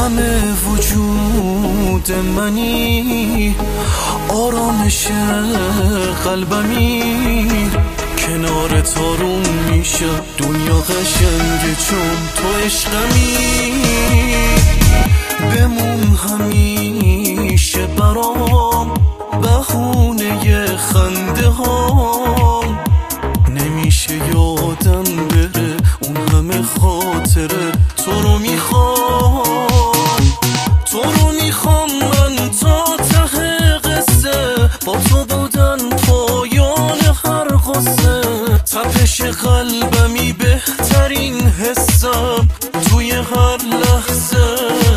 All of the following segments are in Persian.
همه وجود منی، آرامش قلبمی، کنار تارون میشه دنیا قشنگه چون تو عشقمی. بمون همیشه برام بهونه خنده ها، نمیشه یادم بره اون همه خاطره. تو رو میخوام، تو رو میخوام من تا ته قصه، با تو بودن پایان هر قصه. تپش قلبمی بهترین حسم توی هر لحظه.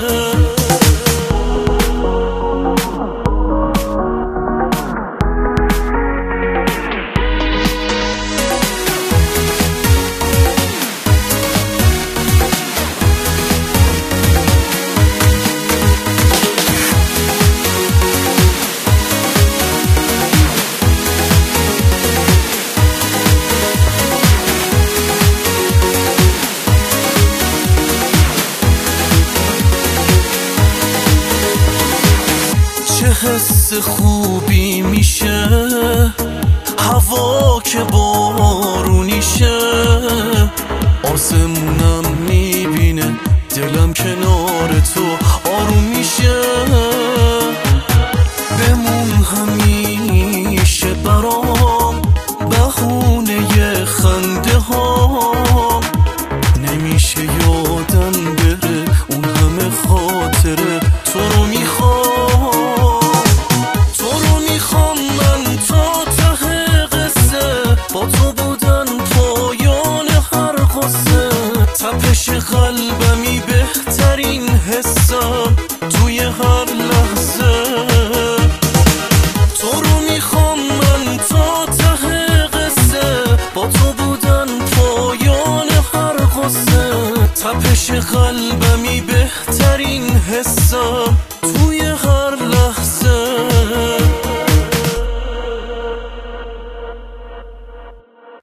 چه حس خوبی میشه هوا که بارونیشه، آسمونم میبینه دلم کنار تو آروم میشه. بمون همیشه برام بهونه خنده ها، نمیشه یادم بره اون همه خاطره. تو رو میخوام، تو رو میخوام من تا ته قصه، با تو بودن پایان هر قصه. تپش قلبمی بهترین حسم توی هر لحظه. تو رو میخوام من تا ته قصه، با تو بودن پایان هر قصه. تپش قلبمی بهترین حسم توی هر